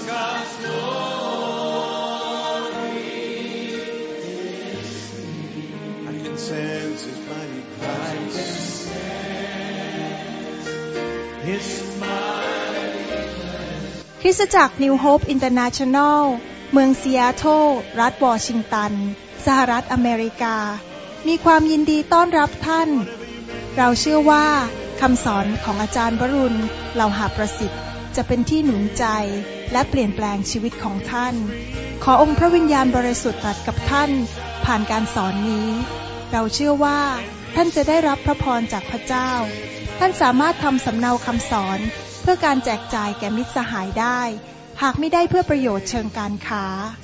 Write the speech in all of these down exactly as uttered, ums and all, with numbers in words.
คริสตจักร New Hope International เมืองซีแอตเทิลรัฐวอชิงตันสหรัฐอเมริกามีความยินดีต้อนรับท่านเราเชื่อว่าคำสอนของอาจารย์วรุณเหล่าหาประสิทธิ์จะเป็นที่หนุนใจและเปลี่ยนแปลงชีวิตของท่านขอองค์พระวิญญาณบริสุทธิ์ตรัสกับท่านผ่านการสอนนี้เราเชื่อว่าท่านจะได้รับพระพรจากพระเจ้าท่านสามารถทำสำเนาคำสอนเพื่อการแจกจ่ายแก่มิตรสหายได้หากไม่ได้เพื่อประโยชน์เชิงการค้า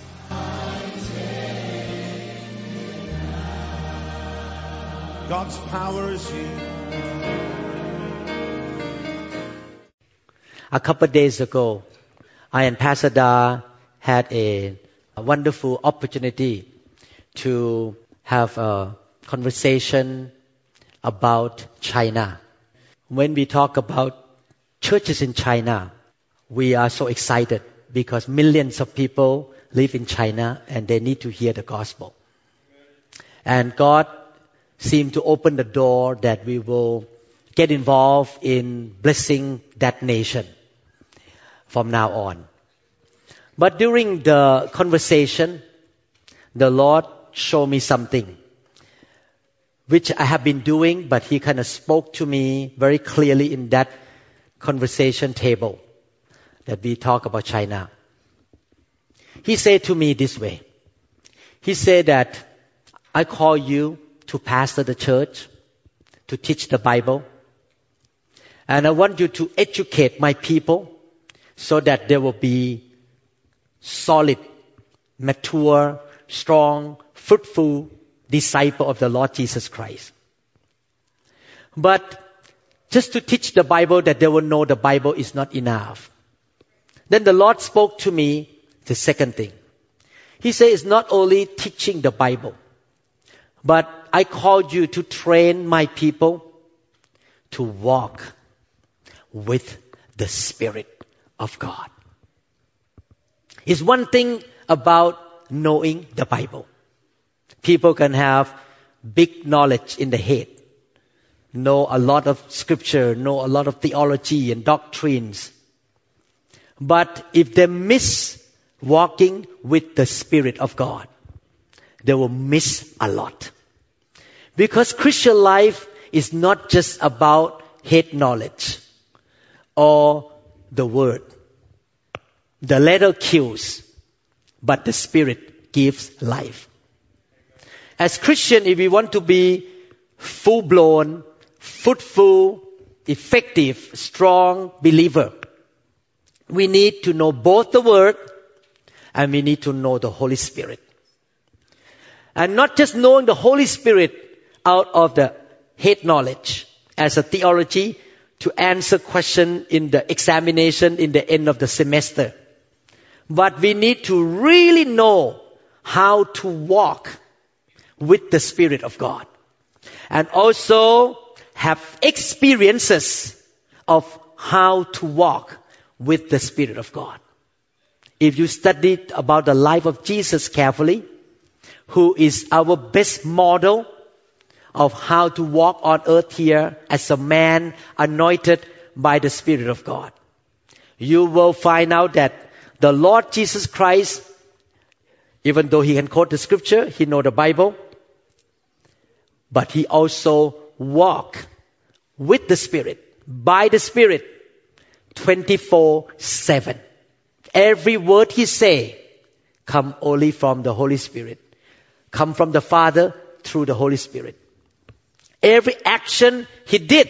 God's power is here. A couple of days ago, I and Pastor Da had a, a wonderful opportunity to have a conversation about China. When we talk about churches in China, we are so excited because millions of people live in China and they need to hear the gospel. And God seemed to open the door that we will get involved in blessing that nation from now on. But during the conversation, the Lord showed me something which I have been doing, but He kind of spoke to me very clearly in that conversation table that we talk about China. He said to me this way. He said that I call you to pastor the church, to teach the Bible, and I want you to educate my people so that they will be solid, mature, strong, fruitful disciple of the Lord Jesus Christ. But just to teach the Bible that they will know the Bible is not enough. Then the Lord spoke to me the second thing. He said it's not only teaching the Bible, but I called you to train my people to walk with the Spirit of God. It's one thing about knowing the Bible. People can have big knowledge in the head, know a lot of scripture, know a lot of theology and doctrines. But if they miss walking with the Spirit of God, they will miss a lot. Because Christian life is not just about head knowledge or the word. The letter kills, but the Spirit gives life. As Christian, if we want to be full-blown, fruitful, effective, strong believer, we need to know both the Word and we need to know the Holy Spirit. And not just knowing the Holy Spirit out of the head knowledge as a theology to answer question in the examination in the end of the semester. But we need to really know how to walk with the Spirit of God. And also have experiences of how to walk with the Spirit of God. If you study about the life of Jesus carefully, who is our best model of how to walk on earth here as a man anointed by the Spirit of God, you will find out that the Lord Jesus Christ, even though He can quote the scripture, He knows the Bible, but He also walked with the Spirit, by the Spirit, twenty-four seven. Every word He say come only from the Holy Spirit, come from the Father through the Holy Spirit. Every action He did,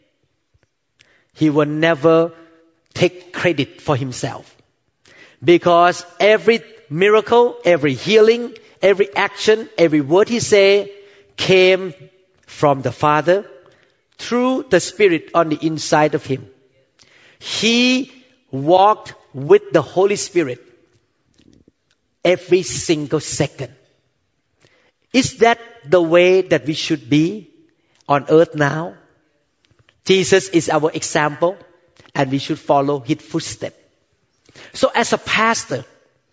He will never take credit for Himself. Because every miracle, every healing, every action, every word He say came from the Father through the Spirit on the inside of Him. He walked with the Holy Spirit every single second. Is that the way that we should be on earth now? Jesus is our example and we should follow His footsteps. So as a pastor,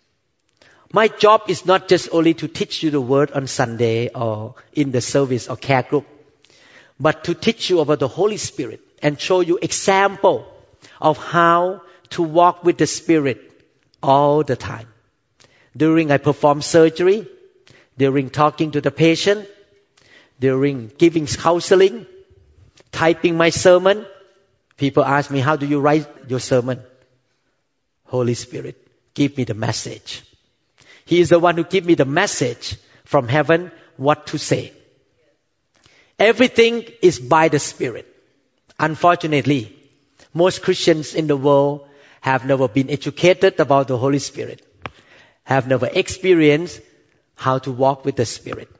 my job is not just only to teach you the word on Sunday or in the service or care group, but to teach you about the Holy Spirit and show you example of how to walk with the Spirit all the time. During I perform surgery, during talking to the patient, during giving counseling, typing my sermon, people ask me, how do you write your sermon? Holy Spirit, give me the message. He is the one who gives me the message from heaven, what to say. Everything is by the Spirit. Unfortunately, most Christians in the world have never been educated about the Holy Spirit, have never experienced how to walk with the Spirit,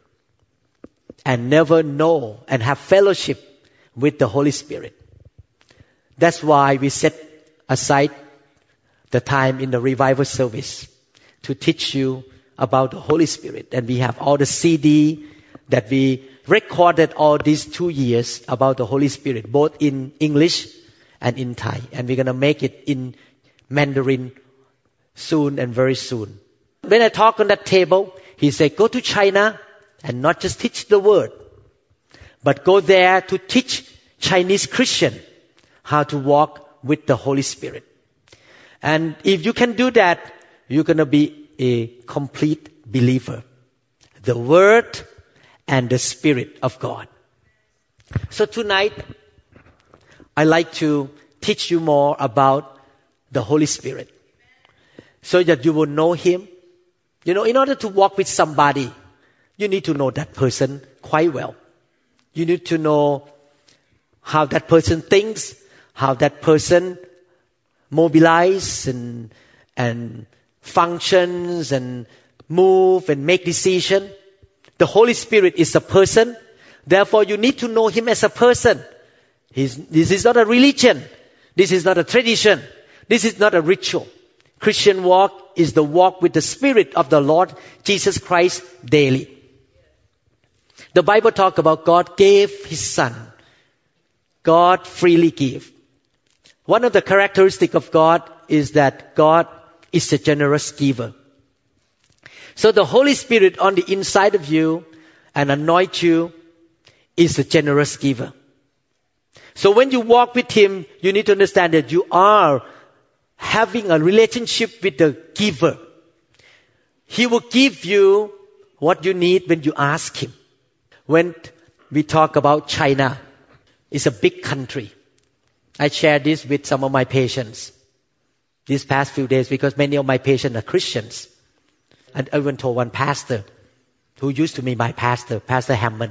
and never know and have fellowship with the Holy Spirit. That's why we set aside the time in the revival service to teach you about the Holy Spirit. And we have all the C D that we recorded all these two years about the Holy Spirit, both in English and in Thai. And we're going to make it in Mandarin soon and very soon. When I talk on that table, he said, go to China and not just teach the word, but go there to teach Chinese Christian how to walk with the Holy Spirit. And if you can do that, you're going to be a complete believer. The Word and the Spirit of God. So tonight, I'd like to teach you more about the Holy Spirit, so that you will know Him. You know, in order to walk with somebody, you need to know that person quite well. You need to know how that person thinks, how that person mobilizes and, and functions and move and make decisions. The Holy Spirit is a person. Therefore, you need to know Him as a person. He's, this is not a religion. This is not a tradition. This is not a ritual. Christian walk is the walk with the Spirit of the Lord Jesus Christ daily. The Bible talks about God gave His Son. God freely gave. One of the characteristics of God is that God is a generous giver. So the Holy Spirit on the inside of you and anoint you is a generous giver. So when you walk with Him, you need to understand that you are having a relationship with the giver. He will give you what you need when you ask Him. When we talk about China, it's a big country. I share this with some of my patients these past few days because many of my patients are Christians. And I even told one pastor who used to be my pastor, Pastor Hammond.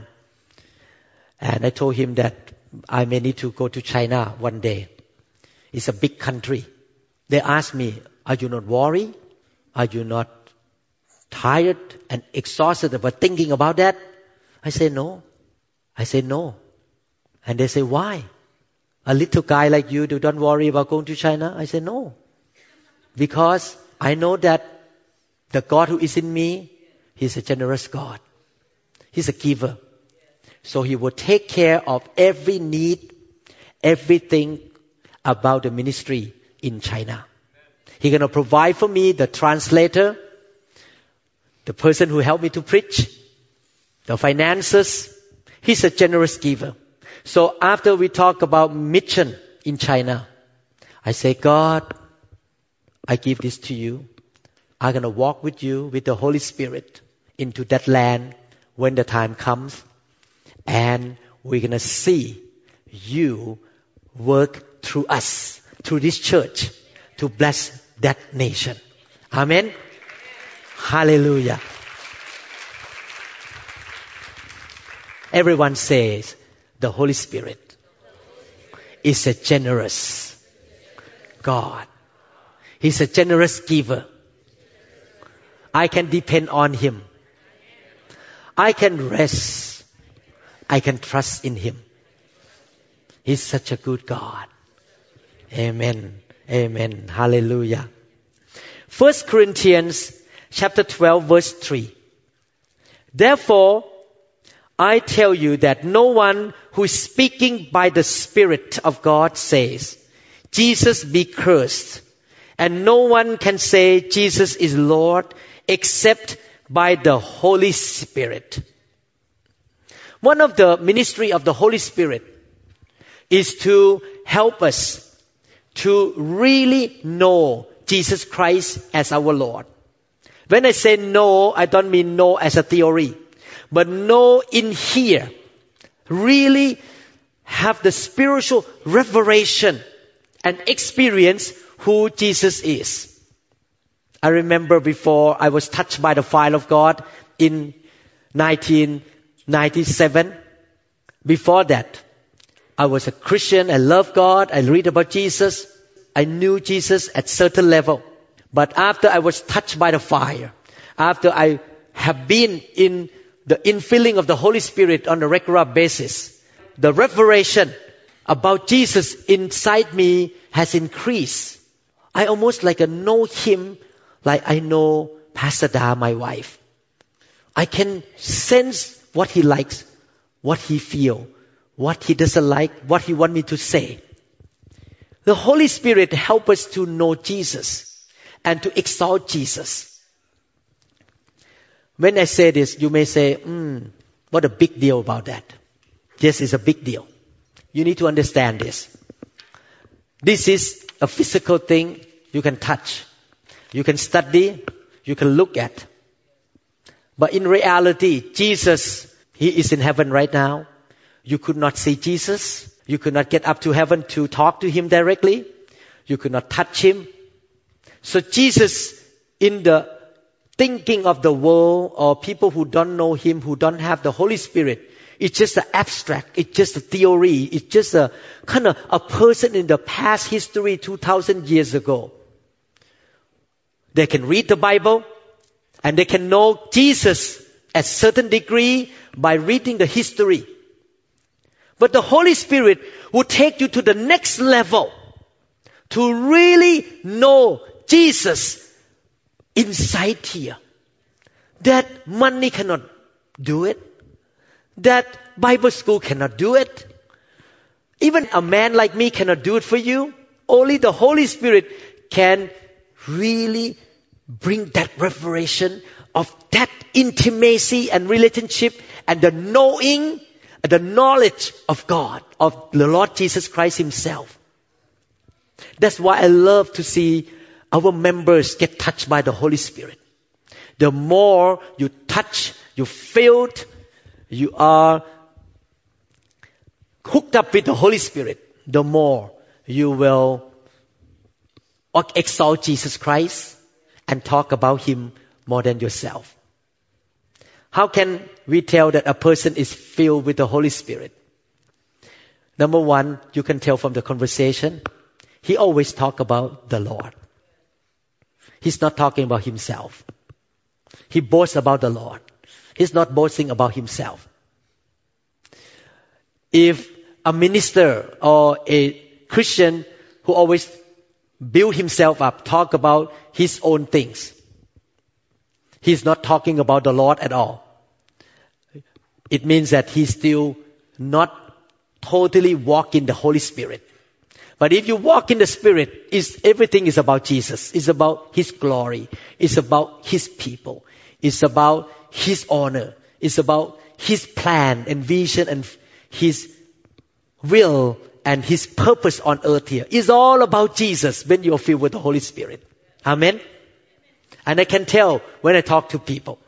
And I told him that I may need to go to China one day. It's a big country. They asked me, are you not worried? Are you not tired and exhausted about thinking about that? I say, no. I say, no. And they say, why? A little guy like you, do don't worry about going to China? I say, no. Because I know that the God who is in me, He's a generous God. He's a giver. So He will take care of every need, everything about the ministry in China. He's going to provide for me the translator, the person who helped me to preach, the finances. He's a generous giver. So after we talk about mission in China, I say, God, I give this to you. I'm going to walk with you, with the Holy Spirit, into that land when the time comes. And we're going to see you work through us, through this church, to bless that nation. Amen. Hallelujah. Everyone says, the Holy Spirit is a generous God. He's a generous giver. I can depend on Him. I can rest. I can trust in Him. He's such a good God. Amen. Amen. Hallelujah. First Corinthians chapter twelve verse three. Therefore, I tell you that no one who is speaking by the Spirit of God says, Jesus be cursed, And no one can say Jesus is Lord except by the Holy Spirit. One of the ministry of the Holy Spirit is to help us to really know Jesus Christ as our Lord. When I say know, I don't mean know as a theory, but know in here. Really have the spiritual revelation and experience who Jesus is. I remember before I was touched by the fire of God in nineteen ninety-seven. Before that, I was a Christian. I love God. I read about Jesus. I knew Jesus at certain level. But after I was touched by the fire, after I have been in the infilling of the Holy Spirit on a regular basis, the revelation about Jesus inside me has increased. I almost like a know Him like I know Pastor Da, my wife. I can sense what He likes, what He feels, what He doesn't like, what He wants me to say. The Holy Spirit helps us to know Jesus and to exalt Jesus. When I say this, you may say, hmm, what a big deal about that. Yes, it's a big deal. You need to understand this. This is a physical thing you can touch, you can study, you can look at. But in reality, Jesus, He is in heaven right now. You could not see Jesus. You could not get up to heaven to talk to Him directly. You could not touch Him. So Jesus, in the thinking of the world or people who don't know Him, who don't have the Holy Spirit, it's just an abstract. It's just a theory. It's just a kind of a person in the past history two thousand years ago. They can read the Bible and they can know Jesus at a certain degree by reading the history. But the Holy Spirit will take you to the next level to really know Jesus inside here. That money cannot do it. That Bible school cannot do it. Even a man like me cannot do it for you. Only the Holy Spirit can really bring that revelation of that intimacy and relationship and the knowing, the knowledge of God, of the Lord Jesus Christ Himself. That's why I love to see our members get touched by the Holy Spirit. The more you touch, you feel, you are hooked up with the Holy Spirit, the more you will exalt Jesus Christ and talk about Him more than yourself. How can we tell that a person is filled with the Holy Spirit? Number one, you can tell from the conversation. He always talks about the Lord. He's not talking about himself. He boasts about the Lord. He's not boasting about himself. If a minister or a Christian who always build himself up, talk about his own things, he's not talking about the Lord at all. It means that he's still not totally walk in the Holy Spirit. But if you walk in the Spirit, is everything is about Jesus. It's about His glory. It's about His people. It's about His honor. It's about His plan and vision and His will and His purpose on earth here. It's all about Jesus when you're filled with the Holy Spirit. Amen? And I can tell when I talk to people.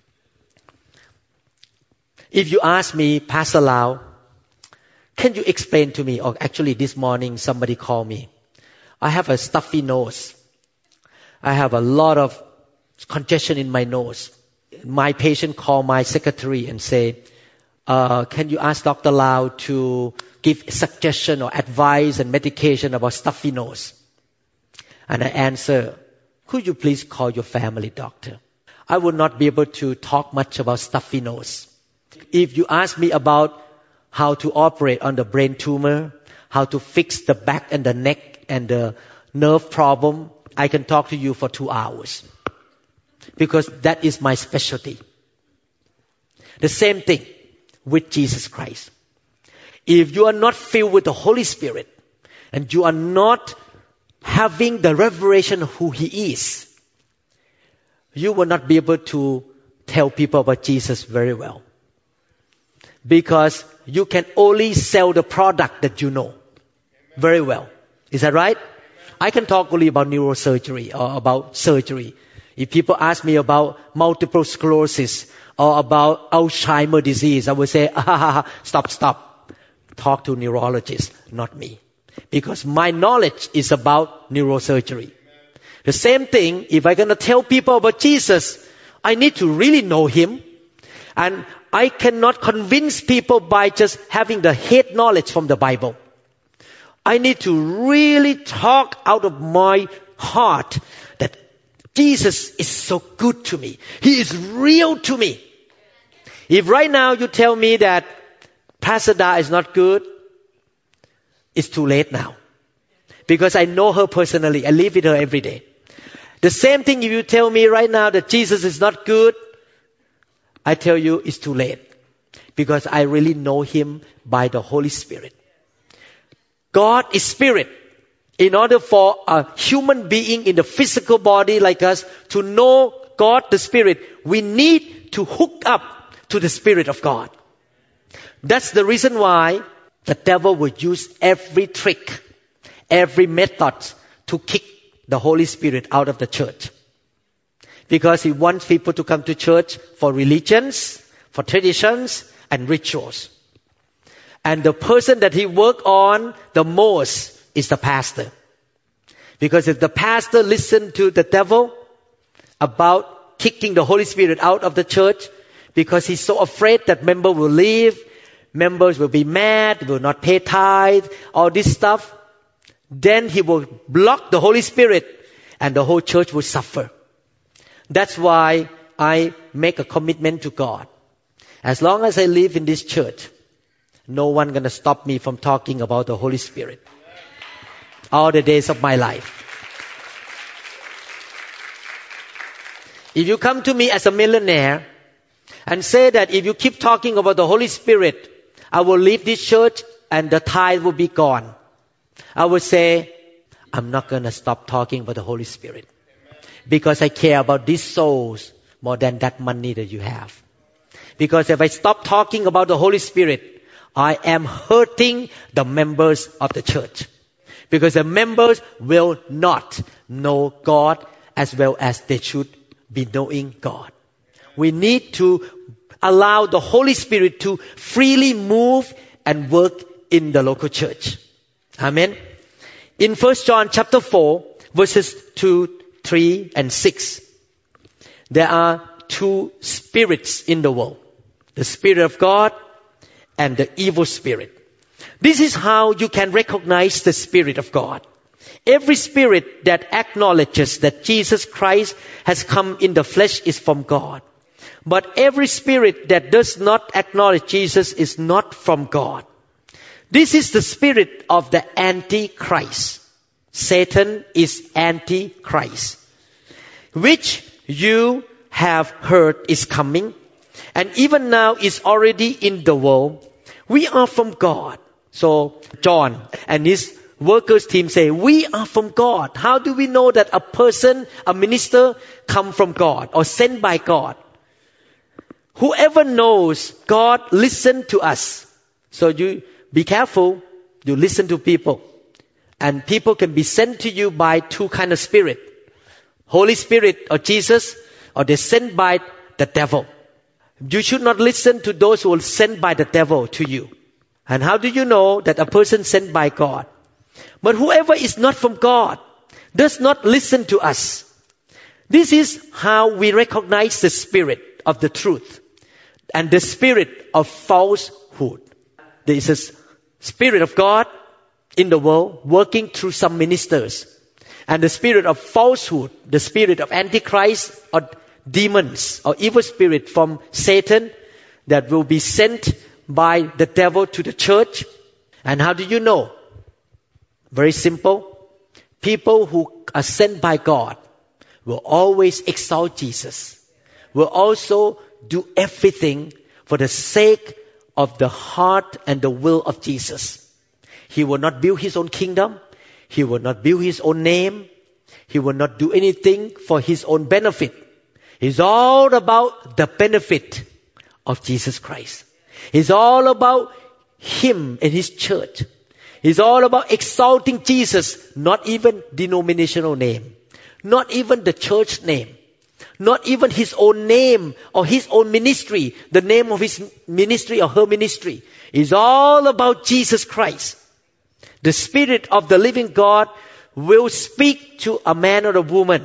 If you ask me, Pastor Lau, can you explain to me, or actually this morning somebody called me. I have a stuffy nose. I have a lot of congestion in my nose. My patient called my secretary and say, uh, can you ask Doctor Lau to give suggestion or advice and medication about stuffy nose? And I answer, could you please call your family doctor? I would not be able to talk much about stuffy nose. If you ask me about how to operate on the brain tumor, how to fix the back and the neck and the nerve problem, I can talk to you for two hours. Because that is my specialty. The same thing with Jesus Christ. If you are not filled with the Holy Spirit and you are not having the revelation of who He is, you will not be able to tell people about Jesus very well. Because you can only sell the product that you know very well. Is that right? I can talk only about neurosurgery or about surgery. If people ask me about multiple sclerosis or about Alzheimer's disease, I would say, ah, stop, stop. Talk to neurologists, not me. Because my knowledge is about neurosurgery. The same thing, if I'm going to tell people about Jesus, I need to really know Him. And I cannot convince people by just having the head knowledge from the Bible. I need to really talk out of my heart that Jesus is so good to me. He is real to me. If right now you tell me that Pastor Da is not good, it's too late now. Because I know her personally. I live with her every day. The same thing if you tell me right now that Jesus is not good, I tell you it's too late. Because I really know Him by the Holy Spirit. God is Spirit. In order for a human being in the physical body like us to know God the Spirit, we need to hook up to the Spirit of God. That's the reason why the devil will use every trick, every method to kick the Holy Spirit out of the church. Because he wants people to come to church for religions, for traditions, and rituals. And the person that he works on the most is the pastor. Because if the pastor listens to the devil about kicking the Holy Spirit out of the church, because he's so afraid that members will leave, members will be mad, will not pay tithe, all this stuff, then he will block the Holy Spirit and the whole church will suffer. That's why I make a commitment to God. As long as I live in this church, no one gonna stop me from talking about the Holy Spirit. All the days of my life. If you come to me as a millionaire and say that if you keep talking about the Holy Spirit, I will leave this church and the tithe will be gone, I would say, I'm not gonna stop talking about the Holy Spirit. Because I care about these souls more than that money that you have. Because if I stop talking about the Holy Spirit, I am hurting the members of the church. Because the members will not know God as well as they should be knowing God. We need to allow the Holy Spirit to freely move and work in the local church. Amen. In First John chapter four, verses two, three, and six, there are two spirits in the world. The Spirit of God and the evil spirit. This is how you can recognize the Spirit of God. Every spirit that acknowledges that Jesus Christ has come in the flesh is from God. But every spirit that does not acknowledge Jesus is not from God. This is the spirit of the Antichrist. Satan is Antichrist, which you have heard is coming, and even now is already in the world. We are from God. So John and his workers team say, we are from God. How do we know that a person, a minister, come from God or sent by God? Whoever knows God, listen to us. So you be careful. You listen to people. And people can be sent to you by two kind of spirit. Holy Spirit or Jesus, or they're sent by the devil. You should not listen to those who are sent by the devil to you. And how do you know that a person sent by God? But whoever is not from God does not listen to us. This is how we recognize the spirit of the truth and the spirit of falsehood. There is a spirit of God in the world working through some ministers. And the spirit of falsehood, the spirit of Antichrist or demons or evil spirit from Satan that will be sent by the devil to the church. And how do you know? Very simple. People who are sent by God will always exalt Jesus, will also do everything for the sake of the heart and the will of Jesus. He will not build his own kingdom. He will not build his own name. He will not do anything for his own benefit. It's all about the benefit of Jesus Christ. It's all about him and his church. It's all about exalting Jesus, not even denominational name, not even the church name, not even his own name or his own ministry, the name of his ministry or her ministry. It's all about Jesus Christ. The Spirit of the living God will speak to a man or a woman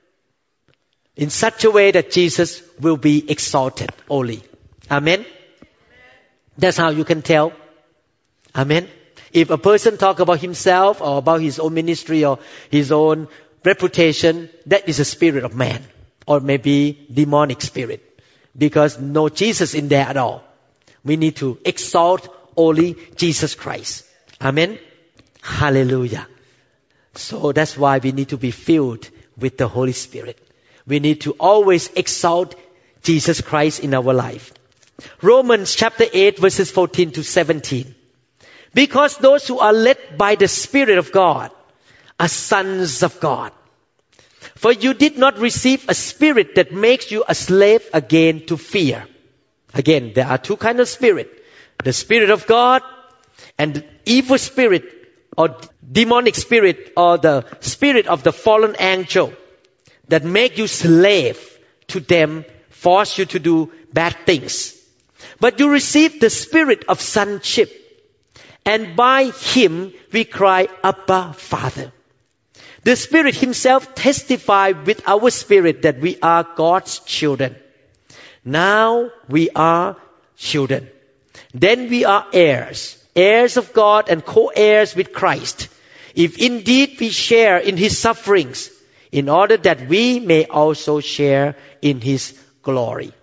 in such a way that Jesus will be exalted only. Amen? That's how you can tell. Amen? If a person talk about himself or about his own ministry or his own reputation, that is a spirit of man or maybe demonic spirit, because no Jesus in there at all. We need to exalt only Jesus Christ. Amen? Hallelujah. So that's why we need to be filled with the Holy Spirit. We need to always exalt Jesus Christ in our life. Romans chapter eight verses fourteen to seventeen. Because those who are led by the Spirit of God are sons of God. For you did not receive a spirit that makes you a slave again to fear. Again, there are two kinds of spirit. The Spirit of God and the evil spirit or demonic spirit or the spirit of the fallen angel that make you slave to them, force you to do bad things. But you received the spirit of sonship, and by him we cry, Abba, Father. The Spirit himself testifies with our spirit that we are God's children. Now we are children. Then we are heirs, heirs of God and co-heirs with Christ, if indeed we share in his sufferings, in order that we may also share in his glory.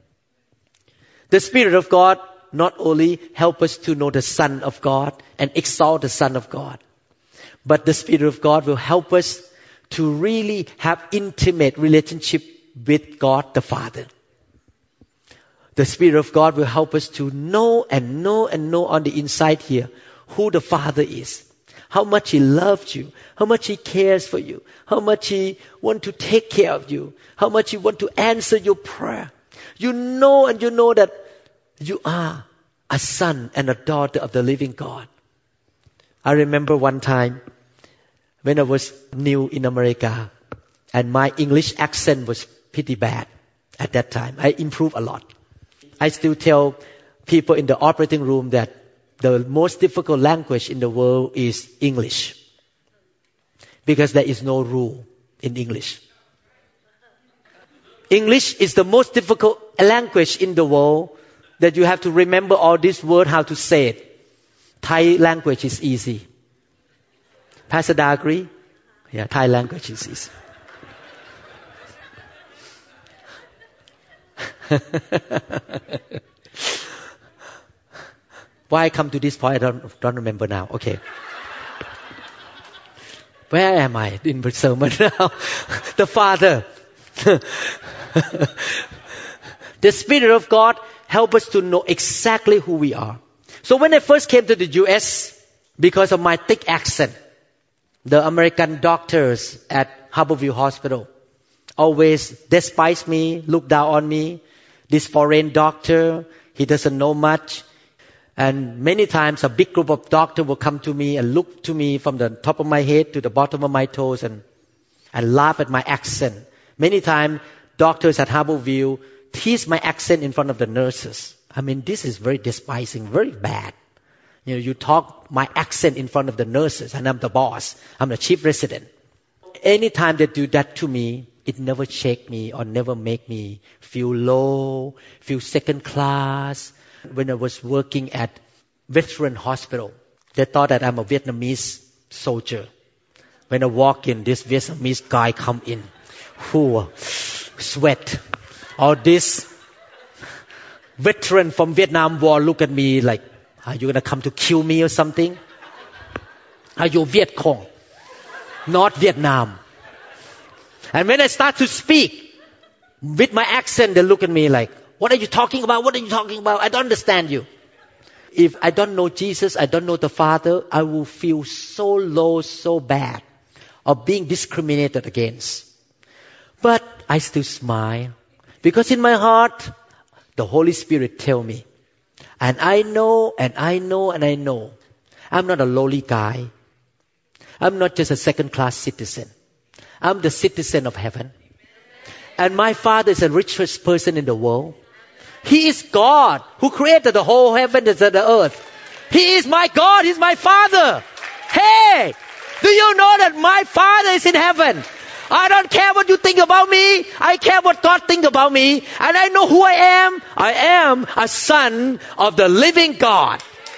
The Spirit of God not only helps us to know the Son of God and exalt the Son of God, but the Spirit of God will help us to really have intimate relationship with God the Father. The Spirit of God will help us to know and know and know on the inside here who the Father is, how much He loves you, how much He cares for you, how much He wants to take care of you, how much He wants to answer your prayer. You know and you know that you are a son and a daughter of the living God. I remember one time when I was new in America and my English accent was pretty bad at that time. I improved a lot. I still tell people in the operating room that the most difficult language in the world is English, because there is no rule in English. English is the most difficult language in the world that you have to remember all these words, how to say it. Thai language is easy. Pastor Da agree? Yeah, Thai language is easy. Why I come to this point, I don't, don't remember now. Okay. Where am I in the sermon now? The Father. The Spirit of God helps us to know exactly who we are. So when I first came to the U S, because of my thick accent, the American doctors at Harborview Hospital always despise me, look down on me. This foreign doctor, he doesn't know much. And many times a big group of doctors will come to me and look to me from the top of my head to the bottom of my toes and, and laugh at my accent. Many times doctors at Harborview tease my accent in front of the nurses. I mean, this is very despising, very bad. You know, you talk my accent in front of the nurses and I'm the boss. I'm the chief resident. Anytime they do that to me, it never shake me or never make me feel low, feel second class. When I was working at veteran hospital, they thought that I'm a Vietnamese soldier. When I walk in, this Vietnamese guy come in, who sweat. All this veteran from Vietnam War look at me like, are you gonna come to kill me or something? Are you Viet Cong? Not Vietnam. And when I start to speak with my accent, they look at me like, what are you talking about? What are you talking about? I don't understand you. if I don't know Jesus, I don't know the Father, I will feel so low, so bad of being discriminated against. But I still smile because in my heart, the Holy Spirit tell me, and I know, and I know, and I know, I'm not a lowly guy. I'm not just a second-class citizen. I'm the citizen of heaven. And my Father is the richest person in the world. He is God who created the whole heaven and the earth. He is my God. He's my Father. Hey, do you know that my Father is in heaven? I don't care what you think about me. I care what God thinks about me. And I know who I am. I am a son of the living God.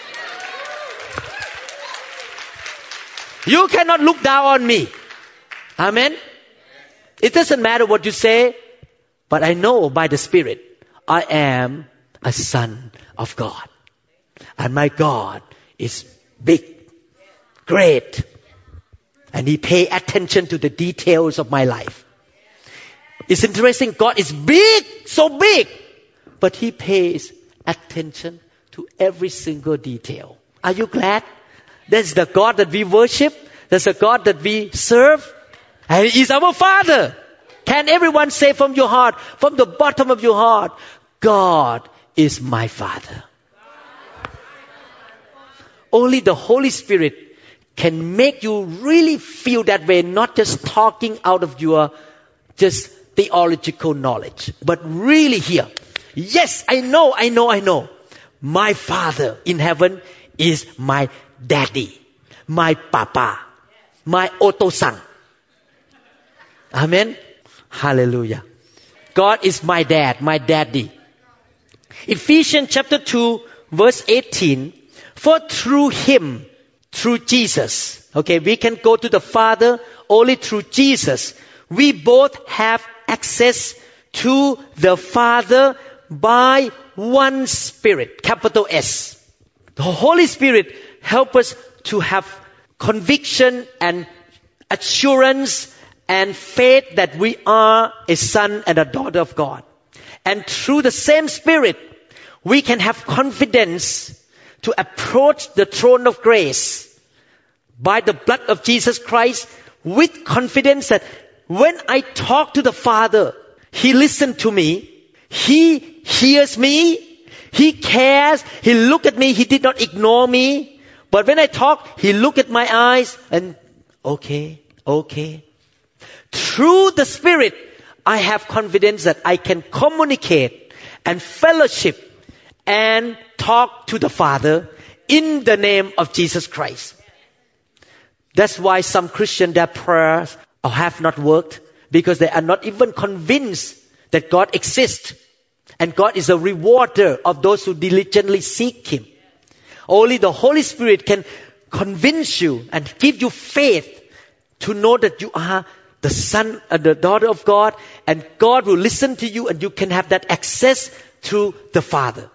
You cannot look down on me. Amen. It doesn't matter what you say, but I know by the Spirit, I am a son of God. And my God is big, great. And He pays attention to the details of my life. It's interesting, God is big, so big. But He pays attention to every single detail. Are you glad? That's the God that we worship. That's the God that we serve. And He is our Father. Can everyone say from your heart, from the bottom of your heart, God is my Father? Only the Holy Spirit can make you really feel that way, not just talking out of your just theological knowledge, but really here. Yes, I know, I know, I know. My Father in heaven is my daddy, my papa, my oto-san. Amen. Hallelujah. God is my dad, my daddy. Ephesians chapter two, verse eighteen. For through Him, through Jesus, okay, we can go to the Father only through Jesus. We both have access to the Father by one Spirit, capital S. The Holy Spirit helps us to have conviction and assurance and faith that we are a son and a daughter of God. And through the same Spirit, we can have confidence to approach the throne of grace by the blood of Jesus Christ with confidence that when I talk to the Father, He listens to me, He hears me, He cares, He look at me, He did not ignore me. But when I talk, He look at my eyes and, okay, okay. Through the Spirit, I have confidence that I can communicate and fellowship and talk to the Father in the name of Jesus Christ. That's why some Christians, their prayers have not worked, because they are not even convinced that God exists. And God is a rewarder of those who diligently seek Him. Only the Holy Spirit can convince you and give you faith to know that you are the son and the daughter of God, and God will listen to you and you can have that access to the Father.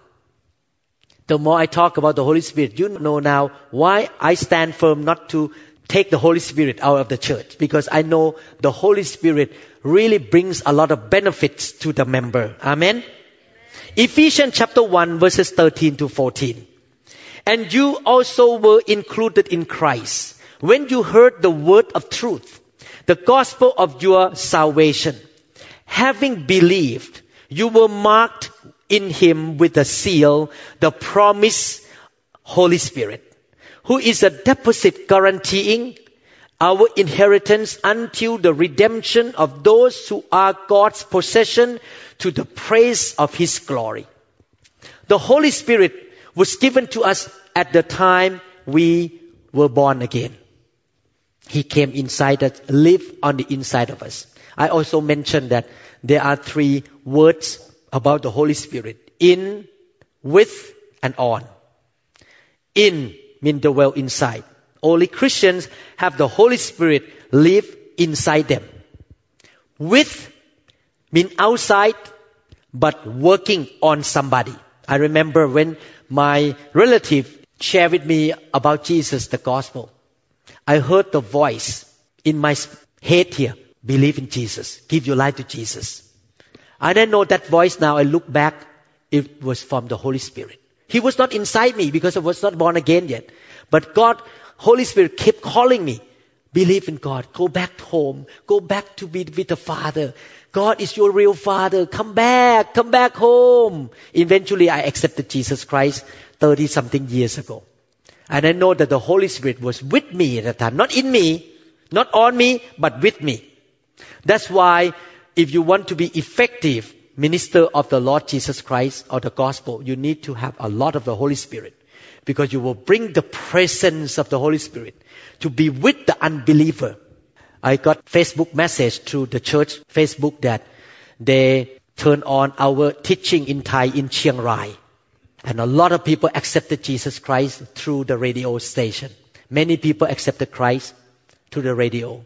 The more I talk about the Holy Spirit, you know now why I stand firm not to take the Holy Spirit out of the church. Because I know the Holy Spirit really brings a lot of benefits to the member. Amen? Ephesians chapter one, verses thirteen to fourteen. And you also were included in Christ when you heard the word of truth, the gospel of your salvation. Having believed, you were marked in Him with a seal, the promised Holy Spirit, who is a deposit guaranteeing our inheritance until the redemption of those who are God's possession to the praise of His glory. The Holy Spirit was given to us at the time we were born again. He came inside us, lived on the inside of us. I also mentioned that there are three words about the Holy Spirit: in, with, and on. In means dwell inside. Only Christians have the Holy Spirit live inside them. With means outside, but working on somebody. I remember when my relative shared with me about Jesus, the gospel. I heard the voice in my head here: believe in Jesus, give your life to Jesus. I didn't know that voice. Now I look back, it was from the Holy Spirit. He was not inside me because I was not born again yet. But God, Holy Spirit kept calling me. Believe in God. Go back home. Go back to be with the Father. God is your real Father. Come back. Come back home. Eventually, I accepted Jesus Christ thirty something years ago. And I know that the Holy Spirit was with me at that time. Not in me, not on me, but with me. That's why if you want to be effective minister of the Lord Jesus Christ or the gospel, you need to have a lot of the Holy Spirit. Because you will bring the presence of the Holy Spirit to be with the unbeliever. I got Facebook message through the church Facebook that they turn on our teaching in Thai in Chiang Rai. And a lot of people accepted Jesus Christ through the radio station. Many people accepted Christ through the radio.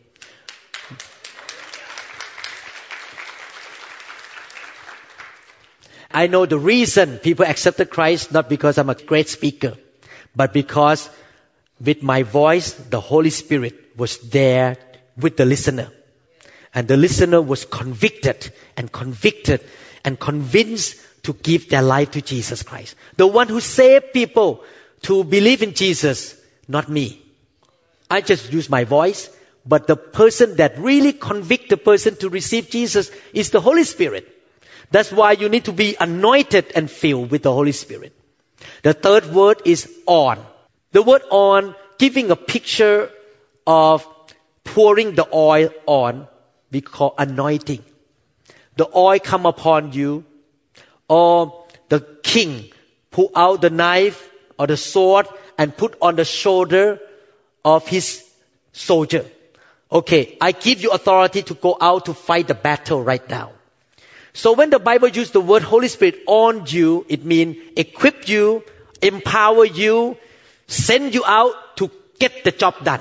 I know the reason people accepted Christ, not because I'm a great speaker, but because with my voice, the Holy Spirit was there with the listener. And the listener was convicted and convicted and convinced to give their life to Jesus Christ. The one who saved people to believe in Jesus, not me. I just use my voice, but the person that really convict the person to receive Jesus is the Holy Spirit. That's why you need to be anointed and filled with the Holy Spirit. The third word is on. The word on, giving a picture of pouring the oil on, we call anointing. The oil come upon you, or the king pull out the knife or the sword and put on the shoulder of his soldier. Okay, I give you authority to go out to fight the battle right now. So when the Bible uses the word Holy Spirit on you, it means equip you, empower you, send you out to get the job done.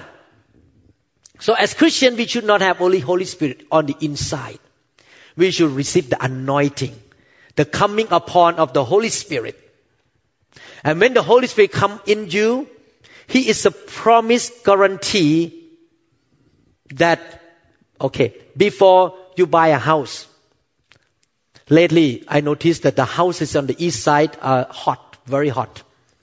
So as Christians, we should not have only Holy Spirit on the inside. We should receive the anointing, the coming upon of the Holy Spirit. And when the Holy Spirit comes in you, He is a promise guarantee that, okay, before you buy a house, lately I noticed that the houses on the east side are hot, very hot.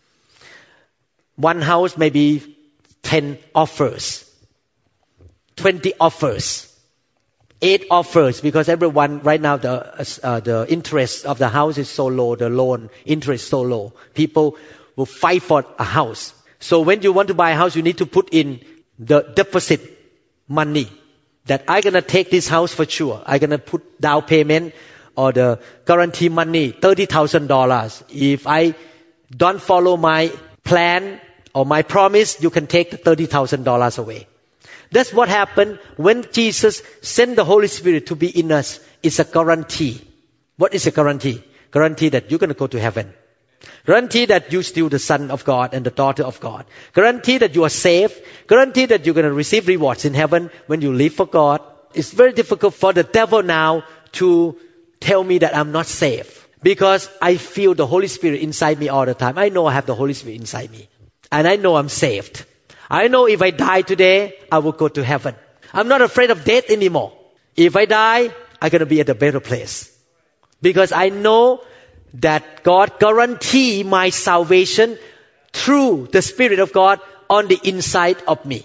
One house maybe ten offers, twenty offers, eight offers, because everyone right now the uh, the interest of the house is so low, the loan interest so low. People will fight for a house. So when you want to buy a house, you need to put in the deposit money that I'm gonna take this house for sure. I'm gonna put down payment or the guarantee money thirty thousand dollars. If I don't follow my plan or my promise, you can take the thirty thousand dollars away. That's what happened when Jesus sent the Holy Spirit to be in us. It's a guarantee. What is a guarantee? Guarantee that you're going to go to heaven. Guarantee that you're still the son of God and the daughter of God. Guarantee that you are saved. Guarantee that you're going to receive rewards in heaven when you live for God. It's very difficult for the devil now to tell me that I'm not saved, because I feel the Holy Spirit inside me all the time. I know I have the Holy Spirit inside me. And I know I'm saved. I know if I die today, I will go to heaven. I'm not afraid of death anymore. If I die, I'm going to be at a better place. Because I know that God guarantees my salvation through the Spirit of God on the inside of me.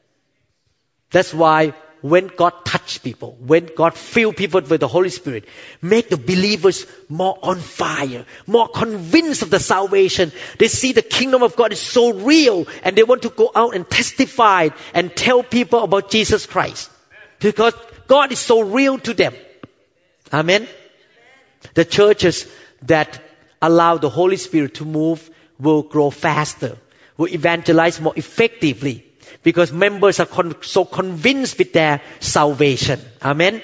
That's why when God touch people, when God fill people with the Holy Spirit, make the believers more on fire, more convinced of the salvation. They see the kingdom of God is so real, and they want to go out and testify and tell people about Jesus Christ. Because God is so real to them. Amen. The churches that allow the Holy Spirit to move will grow faster, will evangelize more effectively. Because members are con- so convinced with their salvation. Amen.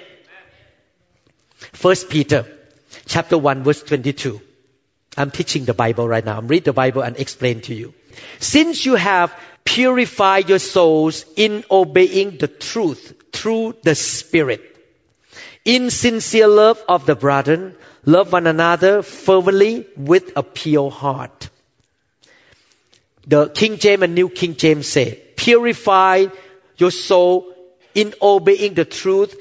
First Peter chapter one verse twenty-two. I'm teaching the Bible right now. I'm reading the Bible and explain to you. Since you have purified your souls in obeying the truth through the Spirit, in sincere love of the brethren, love one another fervently with a pure heart. The King James and New King James say, purify your soul in obeying the truth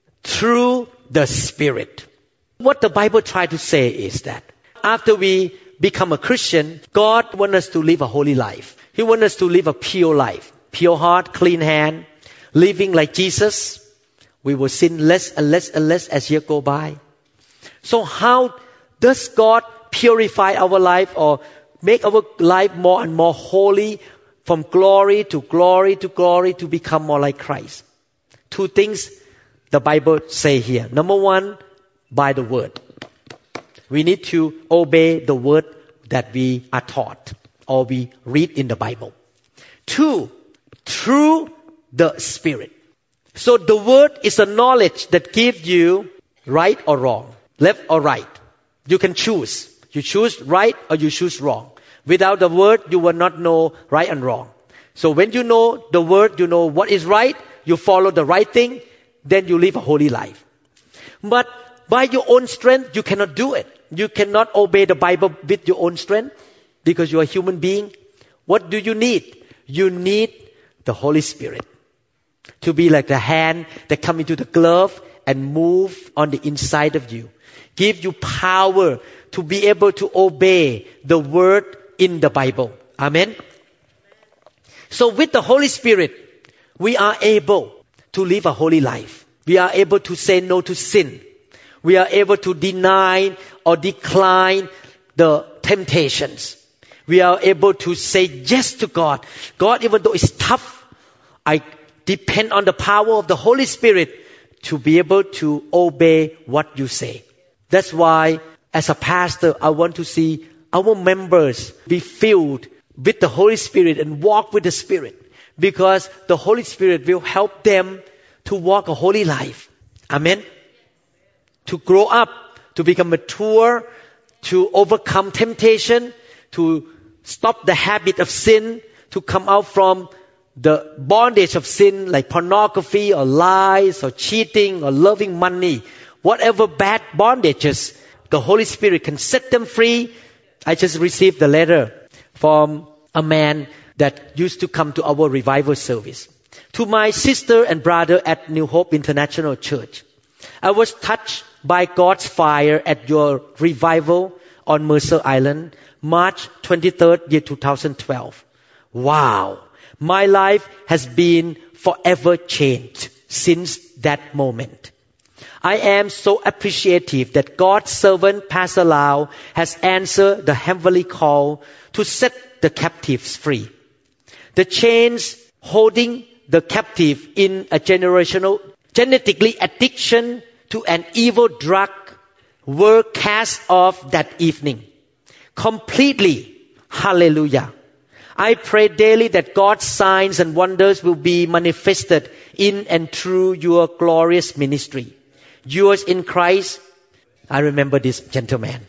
through the Spirit. What the Bible tries to say is that after we become a Christian, God wants us to live a holy life. He wants us to live a pure life. Pure heart, clean hand, living like Jesus. We will sin less and less and less as years go by. So how does God purify our life or make our life more and more holy from glory to glory to glory to become more like Christ? Two things the Bible say here. Number one, by the word. We need to obey the word that we are taught or we read in the Bible. Two, through the Spirit. So the word is a knowledge that gives you right or wrong, left or right. You can choose. You choose right or you choose wrong. Without the word, you will not know right and wrong. So when you know the word, you know what is right, you follow the right thing, then you live a holy life. But by your own strength, you cannot do it. You cannot obey the Bible with your own strength because you are a human being. What do you need? You need the Holy Spirit to be like the hand that come into the glove and move on the inside of you. Give you power to be able to obey the word in the Bible. Amen. So with the Holy Spirit, we are able to live a holy life. We are able to say no to sin. We are able to deny or decline the temptations. We are able to say yes to God. God, even though it's tough, I depend on the power of the Holy Spirit to be able to obey what you say. That's why, as a pastor, I want to see our members be filled with the Holy Spirit and walk with the Spirit. Because the Holy Spirit will help them to walk a holy life. Amen. To grow up, to become mature, to overcome temptation, to stop the habit of sin, to come out from the bondage of sin like pornography or lies or cheating or loving money. Whatever bad bondages, the Holy Spirit can set them free. I just received the letter from a man that used to come to our revival service. To my sister and brother at New Hope International Church, I was touched by God's fire at your revival on Mercer Island, March twenty-third, year two thousand twelve. Wow! My life has been forever changed since that moment. I am so appreciative that God's servant, Pastor Lau, has answered the heavenly call to set the captives free. The chains holding the captive in a generational, genetically addiction to an evil drug were cast off that evening. Completely. Hallelujah. I pray daily that God's signs and wonders will be manifested in and through your glorious ministry. Yours in Christ. I remember this gentleman.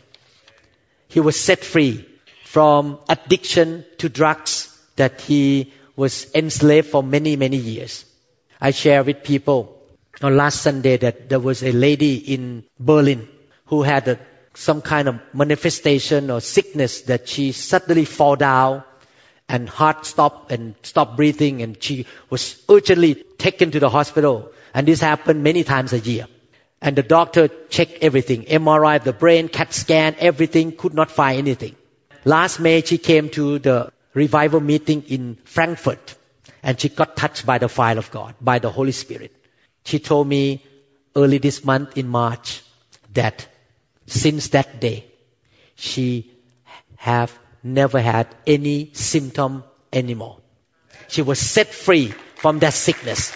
He was set free from addiction to drugs that he was enslaved for many, many years. I share with people on last Sunday that there was a lady in Berlin who had a, some kind of manifestation or sickness that she suddenly fall down and heart stopped and stopped breathing, and she was urgently taken to the hospital. And this happened many times a year. And the doctor checked everything, M R I of the brain, C A T scan, everything, could not find anything. Last May, she came to the revival meeting in Frankfurt, and she got touched by the fire of God, by the Holy Spirit. She told me early this month in March that since that day, she have never had any symptom anymore. She was set free from that sickness.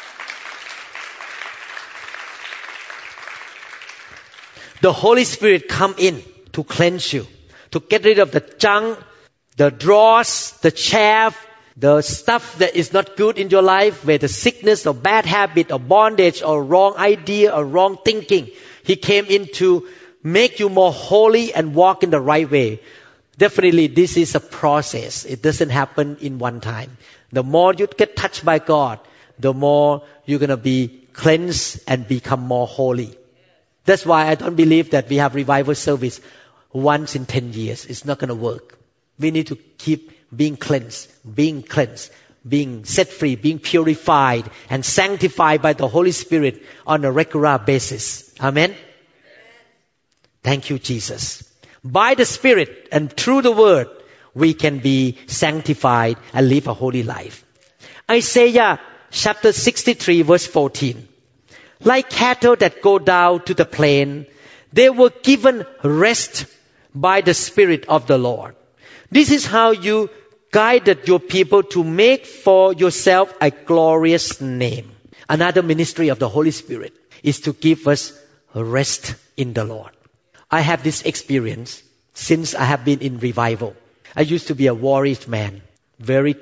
The Holy Spirit come in to cleanse you, to get rid of the junk, the dross, the chaff, the stuff that is not good in your life, where the sickness or bad habit or bondage or wrong idea or wrong thinking. He came in to make you more holy and walk in the right way. Definitely, this is a process. It doesn't happen in one time. The more you get touched by God, the more you're going to be cleansed and become more holy. That's why I don't believe that we have revival service once in ten years. It's not going to work. We need to keep being cleansed, being cleansed, being set free, being purified and sanctified by the Holy Spirit on a regular basis. Amen? Thank you, Jesus. By the Spirit and through the Word, we can be sanctified and live a holy life. Isaiah chapter sixty-three verse fourteen. Like cattle that go down to the plain, they were given rest by the Spirit of the Lord. This is how you guided your people to make for yourself a glorious name. Another ministry of the Holy Spirit is to give us rest in the Lord. I have this experience since I have been in revival. I used to be a worried man, very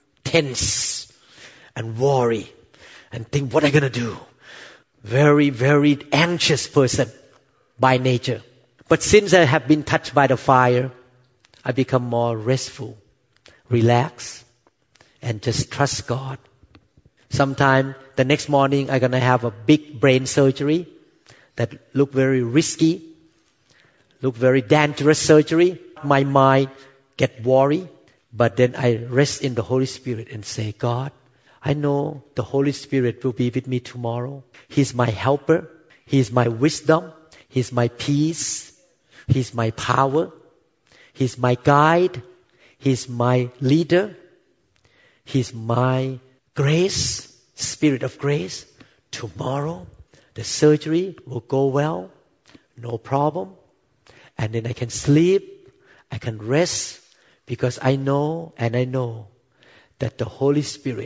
tense and worry and think, what am I going to do? Very, very anxious person by nature. But since I have been touched by the fire, I become more restful, relaxed, and just trust God. Sometime the next morning, I'm going to have a big brain surgery that look very risky, look very dangerous surgery. My mind get worried, but then I rest in the Holy Spirit and say, God, I know the Holy Spirit will be with me tomorrow. He's my helper. He's my wisdom. He's my peace. He's my power. He's my guide. He's my leader. He's my grace, Spirit of grace. Tomorrow, the surgery will go well. No problem. And then I can sleep. I can rest because I know and I know that the Holy Spirit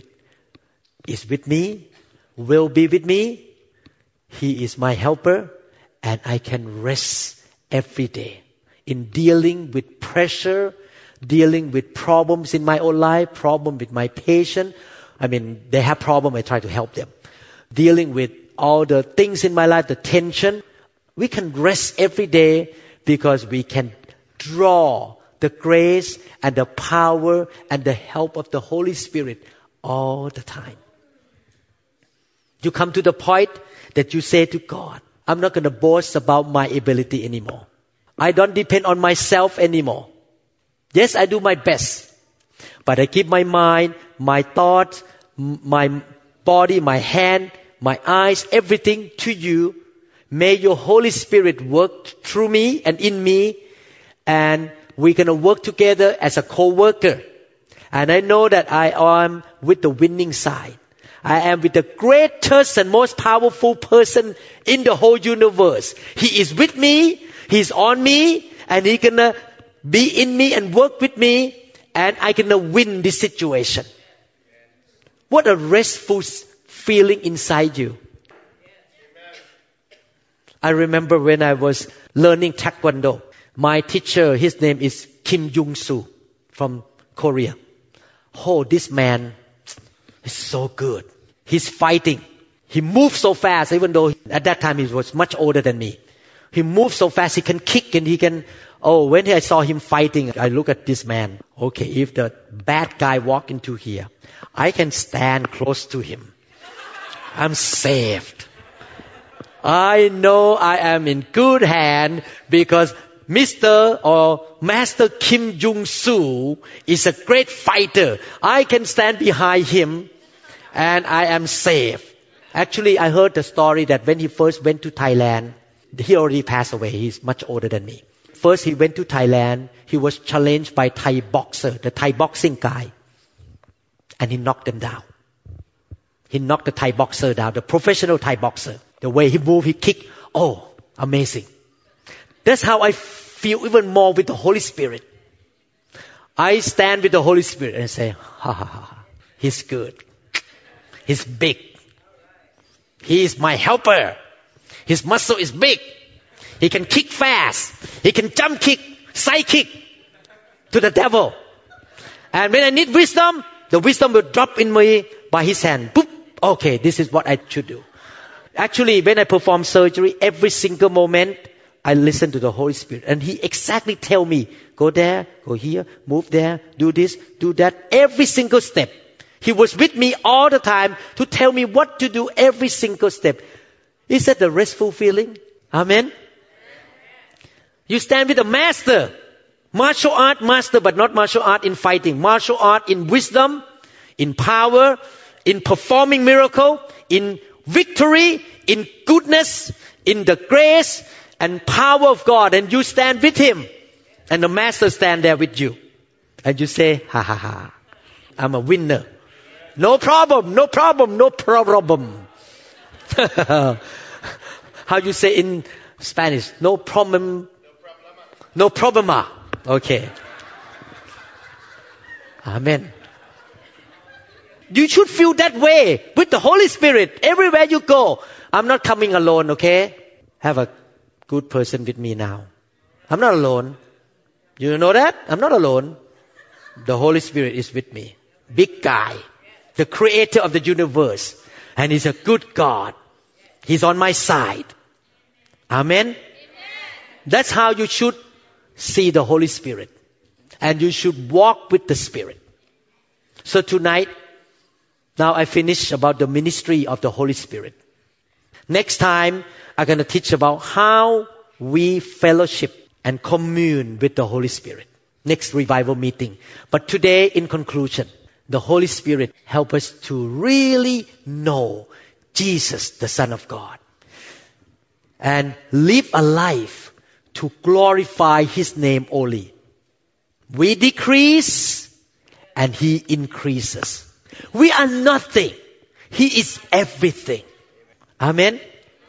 is with me, will be with me. He is my helper, and I can rest every day in dealing with pressure, dealing with problems in my own life, problem with my patient. I mean, they have problem, I try to help them. Dealing with all the things in my life, the tension. We can rest every day because we can draw the grace and the power and the help of the Holy Spirit all the time. You come to the point that you say to God, I'm not going to boast about my ability anymore. I don't depend on myself anymore. Yes, I do my best. But I keep my mind, my thoughts, my body, my hand, my eyes, everything to you. May your Holy Spirit work through me and in me. And we're going to work together as a co-worker. And I know that I am with the winning side. I am with the greatest and most powerful person in the whole universe. He is with me. He's on me. And He's going to be in me and work with me. And I'm going to win this situation. What a restful feeling inside you. I remember when I was learning Taekwondo. My teacher, his name is Kim Jung-soo from Korea. Oh, this man is so good. He's fighting. He moves so fast, even though at that time he was much older than me. He moves so fast, he can kick and he can... Oh, when I saw him fighting, I look at this man. Okay, if the bad guy walk into here, I can stand close to him. I'm saved. I know I am in good hand because Mister or Master Kim Jung-soo is a great fighter. I can stand behind him and I am safe. Actually, I heard the story that when he first went to Thailand, he already passed away. He's much older than me. First, he went to Thailand. He was challenged by Thai boxer, the Thai boxing guy. And he knocked them down. He knocked the Thai boxer down, the professional Thai boxer. The way he moved, he kicked. Oh, amazing. That's how I feel even more with the Holy Spirit. I stand with the Holy Spirit and say, ha ha ha, He's good. He's big. He is my helper. His muscle is big. He can kick fast. He can jump kick, side kick to the devil. And when I need wisdom, the wisdom will drop in me by His hand. Boop. Okay, this is what I should do. Actually, when I perform surgery, every single moment, I listen to the Holy Spirit. And He exactly tell me, go there, go here, move there, do this, do that. Every single step. He was with me all the time to tell me what to do every single step. Is that the restful feeling? Amen? You stand with a master. Martial art master, but not martial art in fighting. Martial art in wisdom, in power, in performing miracle, in victory, in goodness, in the grace and power of God. And you stand with Him. And the master stand there with you. And you say, ha ha ha, I'm a winner. No problem, no problem, no problem. How you say in Spanish? No problem. No problema. Okay. Amen. You should feel that way with the Holy Spirit everywhere you go. I'm not coming alone, okay? Have a good person with me now. I'm not alone. You know that? I'm not alone. The Holy Spirit is with me. Big guy. The creator of the universe. And He's a good God. He's on my side. Amen? Amen. That's how you should see the Holy Spirit. And you should walk with the Spirit. So tonight, now I finish about the ministry of the Holy Spirit. Next time, I'm going to teach about how we fellowship and commune with the Holy Spirit. Next revival meeting. But today, in conclusion, the Holy Spirit help us to really know Jesus, the Son of God. And live a life to glorify His name only. We decrease and He increases. We are nothing. He is everything. Amen?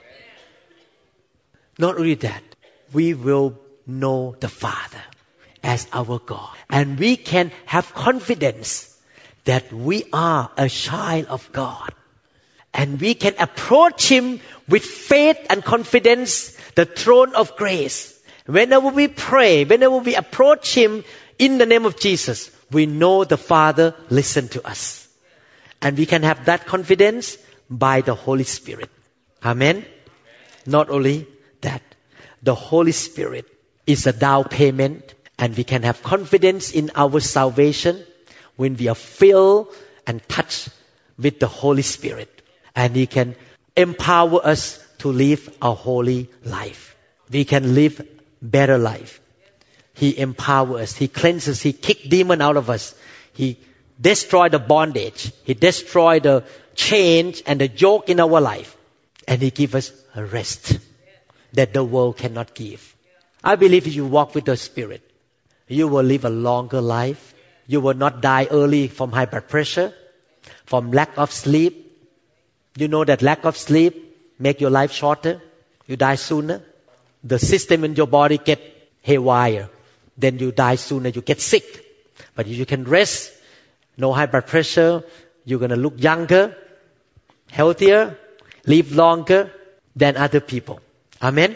Not only that, we will know the Father as our God. And we can have confidence that we are a child of God. And we can approach Him with faith and confidence, the throne of grace. Whenever we pray, whenever we approach Him in the name of Jesus, we know the Father listens to us. And we can have that confidence by the Holy Spirit. Amen? Not only that, the Holy Spirit is a down payment, and we can have confidence in our salvation when we are filled and touched with the Holy Spirit. And He can empower us to live a holy life. We can live better life. He empowers us. He cleanses. He kicks demons out of us. He destroys the bondage. He destroys the chains and the yoke in our life. And He gives us a rest that the world cannot give. I believe if you walk with the Spirit, you will live a longer life. You will not die early from high blood pressure, from lack of sleep. You know that lack of sleep make your life shorter. You die sooner. The system in your body get haywire. Then you die sooner. You get sick. But if you can rest, no high blood pressure, you're going to look younger, healthier, live longer than other people. Amen?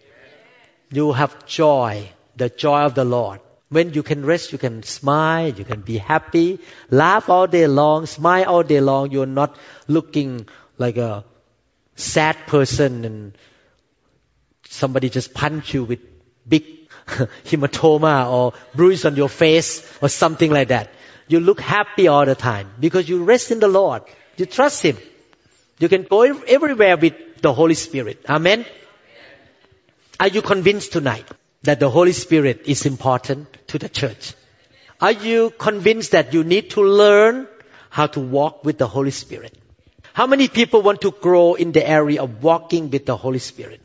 You have joy, the joy of the Lord. When you can rest, you can smile, you can be happy, laugh all day long, smile all day long. You're not looking like a sad person and somebody just punch you with big hematoma or bruise on your face or something like that. You look happy all the time because you rest in the Lord. You trust Him. You can go everywhere with the Holy Spirit. Amen? Are you convinced tonight that the Holy Spirit is important to the church? Are you convinced that you need to learn how to walk with the Holy Spirit? How many people want to grow in the area of walking with the Holy Spirit?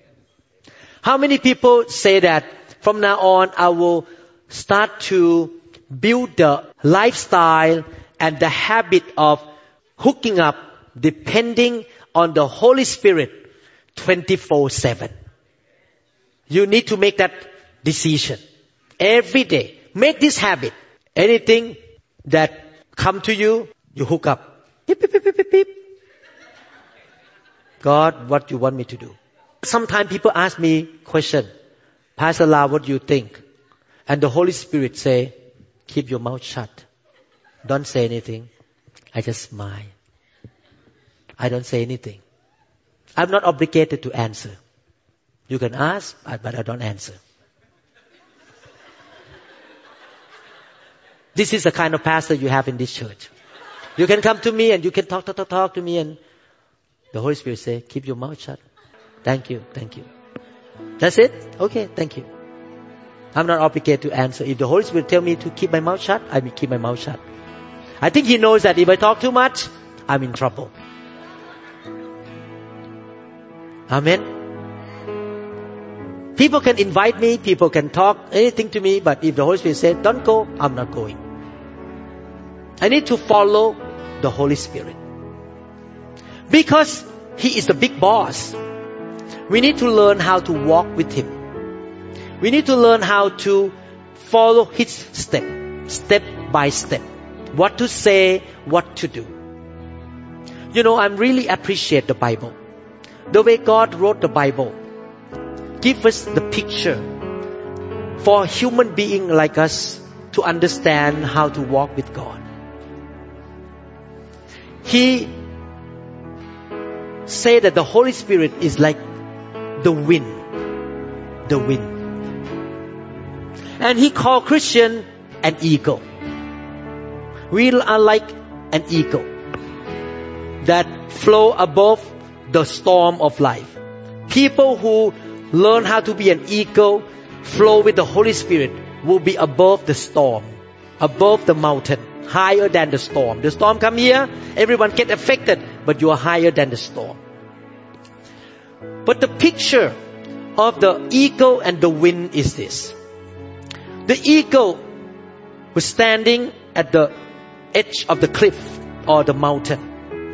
How many people say that from now on I will start to build the lifestyle and the habit of hooking up, depending on the Holy Spirit twenty-four seven? You need to make that decision every day. Make this habit. Anything that come to you, you hook up. Beep, beep, beep, beep, beep. God, what do you want me to do? Sometimes people ask me question, Pastor La, what do you think? And the Holy Spirit say, keep your mouth shut. Don't say anything. I just smile. I don't say anything. I'm not obligated to answer. You can ask, but I don't answer. This is the kind of pastor you have in this church. You can come to me and you can talk, talk, talk, talk to me, and the Holy Spirit say, keep your mouth shut. Thank you, thank you. That's it? Okay, thank you. I'm not obligated to answer. If the Holy Spirit tell me to keep my mouth shut, I will keep my mouth shut. I think He knows that if I talk too much, I'm in trouble. Amen. People can invite me, people can talk anything to me, but if the Holy Spirit said, don't go, I'm not going. I need to follow the Holy Spirit. Because He is the big boss. We need to learn how to walk with Him. We need to learn how to follow His step, step by step. What to say, what to do. You know, I really appreciate the Bible. The way God wrote the Bible give us the picture for a human being like us to understand how to walk with God. He said that the Holy Spirit is like the wind. The wind. And He called Christian an eagle. We are like an eagle that flow above the storm of life. People who learn how to be an eagle, flow with the Holy Spirit, will be above the storm, above the mountain, higher than the storm. The storm come here, everyone get affected, but you are higher than the storm. But the picture of the eagle and the wind is this. The eagle was standing at the edge of the cliff or the mountain.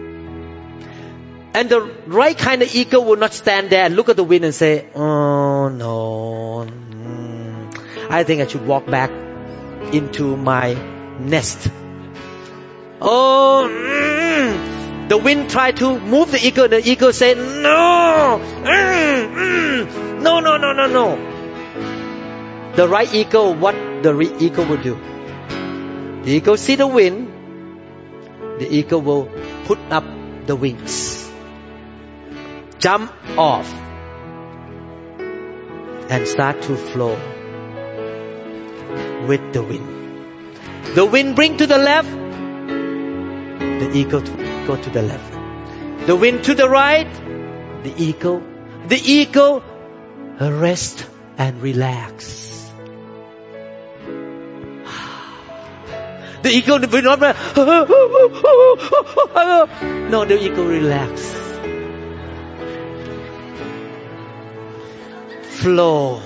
And the right kind of eagle will not stand there and look at the wind and say, oh no, mm, I think I should walk back into my nest. Oh, mm. The wind tried to move the eagle and the eagle said, no, mm, mm. no, no, no, no, no. The right eagle, what the re- eagle will do? The eagle see the wind, the eagle will put up the wings, jump off, and start to flow with the wind. The wind bring to the left, the eagle to go to the left. The wind to the right, the eagle, the eagle rest and relax. The eagle will not no, the eagle relax. Flow.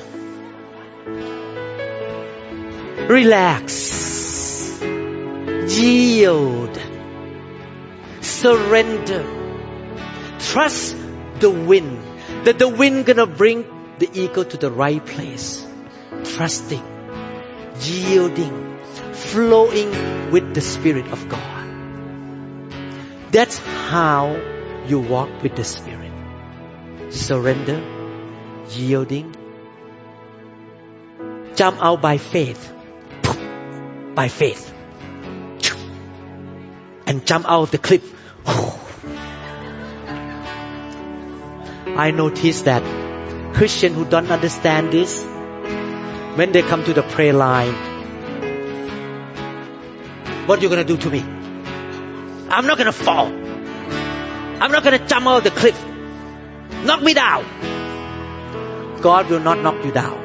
Relax. Yield. Surrender. Trust the wind. That the wind gonna bring the eagle to the right place. Trusting. Yielding. Flowing with the Spirit of God. That's how you walk with the Spirit. Surrender, yielding, jump out by faith, by faith, and jump out of the cliff. I noticed that Christians who don't understand this, when they come to the prayer line, what are you going to do to me? I'm not going to fall. I'm not going to jump out of the cliff. Knock me down. God will not knock you down.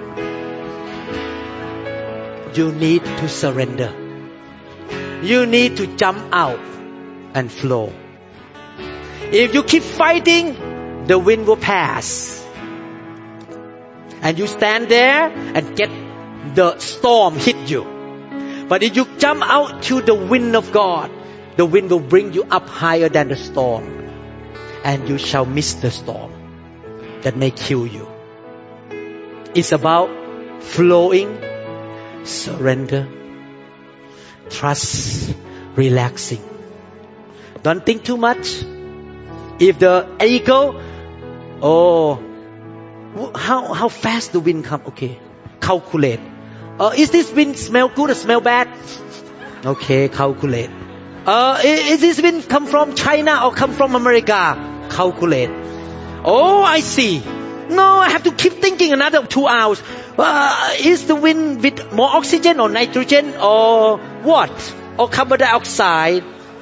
You need to surrender. You need to jump out and flow. If you keep fighting, the wind will pass. And you stand there and get the storm hit you. But if you jump out to the wind of God, the wind will bring you up higher than the storm. And you shall miss the storm that may kill you. It's about flowing, surrender, trust, relaxing. Don't think too much. If the eagle, oh, how, how fast the wind come? Okay, calculate. Uh, is this wind smell good or smell bad? Okay, calculate. Uh, is this wind come from China or come from America? Calculate. Oh, I see. No, I have to keep thinking another two hours. Uh, is the wind with more oxygen or nitrogen or what? Or carbon dioxide?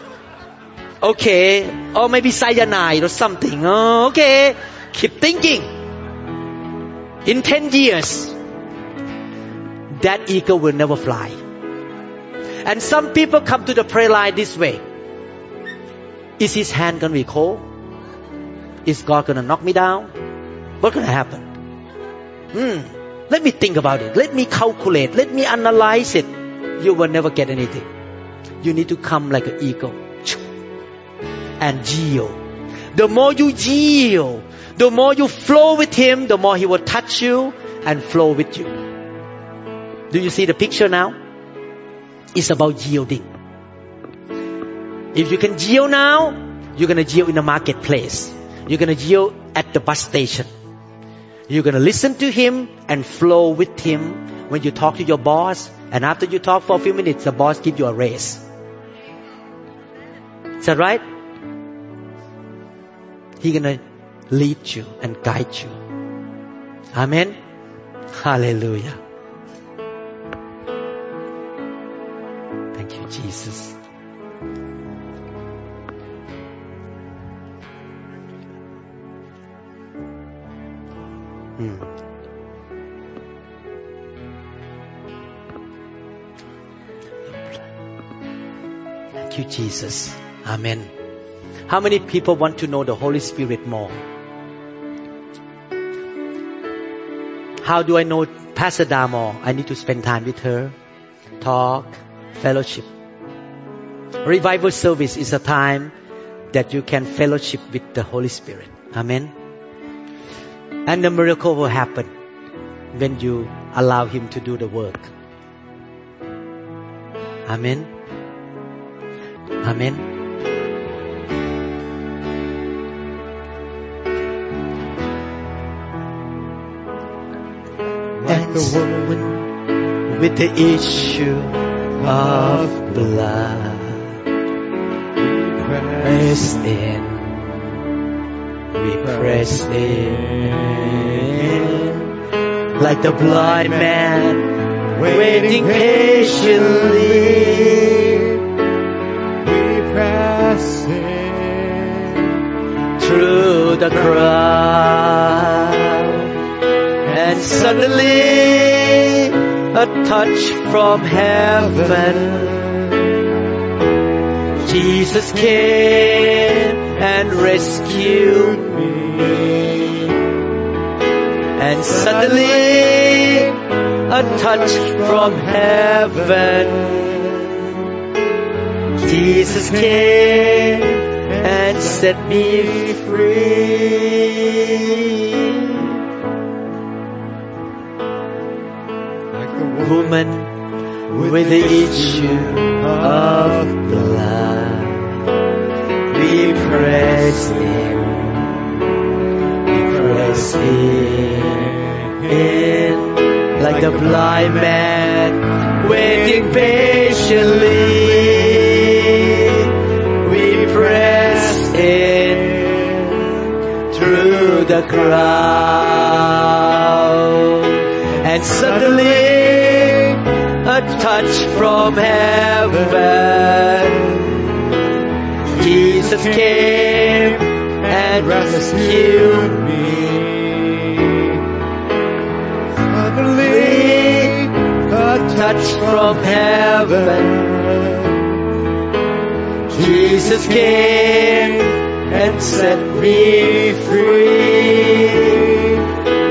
Okay. Or maybe cyanide or something. Oh, okay. Keep thinking. In ten years, that eagle will never fly. And some people come to the prayer line this way. Is his hand going to be cold? Is God going to knock me down? What's going to happen? Hmm, let me think about it. Let me calculate. Let me analyze it. You will never get anything. You need to come like an eagle and yield. The more you yield, the more you flow with Him, the more He will touch you and flow with you. Do you see the picture now? It's about yielding. If you can yield now, you're going to yield in the marketplace. You're going to yield at the bus station. You're going to listen to Him and flow with Him when you talk to your boss. And after you talk for a few minutes, the boss gives you a raise. Is that right? He's going to lead you and guide you. Amen. Hallelujah. Thank you, Jesus. Hmm. Thank you, Jesus. Amen. How many people want to know the Holy Spirit more? How do I know Pastor Da more? I need to spend time with her, talk, fellowship. Revival service is a time that you can fellowship with the Holy Spirit. Amen. And the miracle will happen when you allow Him to do the work. Amen. Amen. Like the woman with the issue of blood, press in, we press in, like the blind man waiting patiently, we press in through the crowd. And suddenly a touch from heaven. Jesus came and rescued me. And suddenly a touch from heaven. Jesus came and set me free. Woman with the issue of blood, we press in, we press in, like the blind man waiting patiently. We press in through the crowd, and suddenly a touch from heaven. Jesus came and rescued me. Suddenly a touch from heaven. Jesus came and set me free.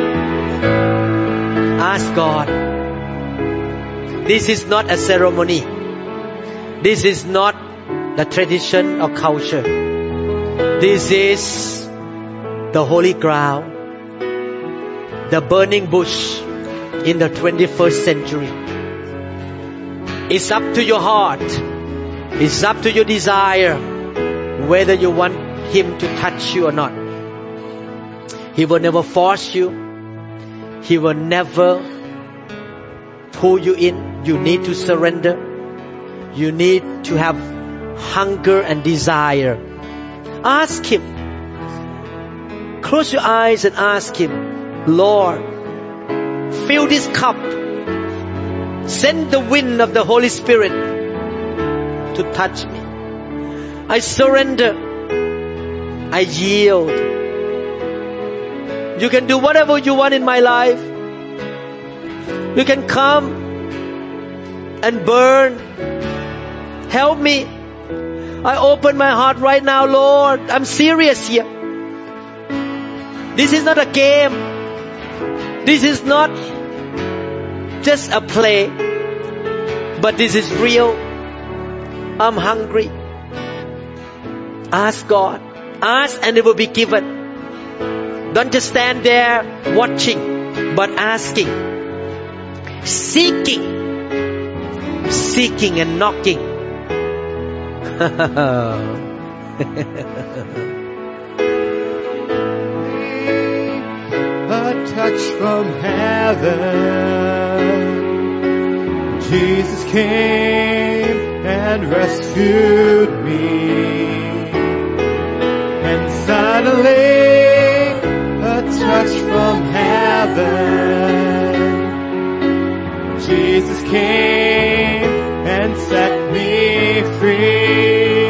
Ask God. This is not a ceremony. This is not the tradition or culture. This is the holy ground, the burning bush in the twenty-first century. It's up to your heart. It's up to your desire whether you want Him to touch you or not. He will never force you. He will never pull you in. You need to surrender. You need to have hunger and desire. Ask Him. Close your eyes and ask Him, Lord, fill this cup. Send the wind of the Holy Spirit to touch me. I surrender. I yield. You can do whatever you want in my life. You can come and burn. Help me. I open my heart right now, Lord. I'm serious here. This is not a game. This is not just a play, but this is real. I'm hungry. Ask God. Ask and it will be given. Don't just stand there watching, but asking. Seeking. Seeking and knocking. A touch from heaven. Jesus came and rescued me. And suddenly, a touch from heaven. Jesus came and set me free.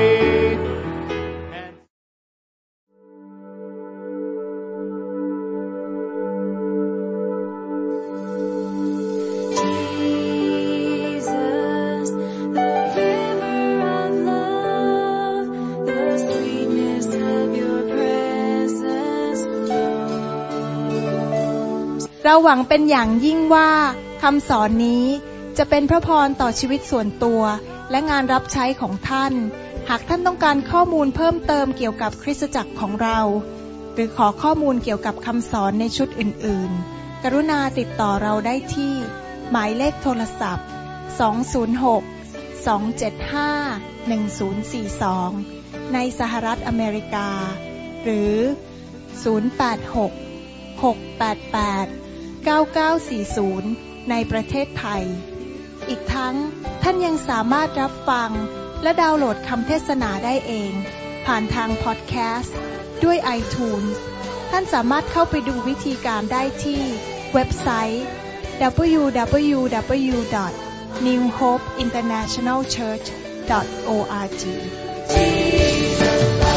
เราหวังเป็นอย่างยิ่งว่าคำสอนนี้จะเป็นพระพรต่อชีวิตส่วนตัวและงานรับใช้ของท่านหากท่านต้องการข้อมูลเพิ่มเติมเกี่ยวกับคริสตจักรของเราหรือขอข้อมูลเกี่ยวกับคำสอนในชุดอื่นๆกรุณาติดต่อเราได้ที่หมายเลขโทรศัพท์สอง ศูนย์ หก สอง เจ็ด ห้า หนึ่ง ศูนย์ สี่ สองในสหรัฐอเมริกาหรือศูนย์ แปด หก หก แปด แปด เก้า เก้า สี่ ศูนย์ในประเทศไทยอีกทั้งท่านยังสามารถรับฟังและดาวน์โหลดคำเทศนาได้เองผ่านทางพอดแคสต์ด้วย iTunes ท่านสามารถเข้าไปดูวิธีการได้ที่เว็บไซต์ ดับเบิลยู ดับเบิลยู ดับเบิลยู ดอท นิว โฮป อินเตอร์เนชั่นแนล เชิร์ช ดอท โอ อาร์ จี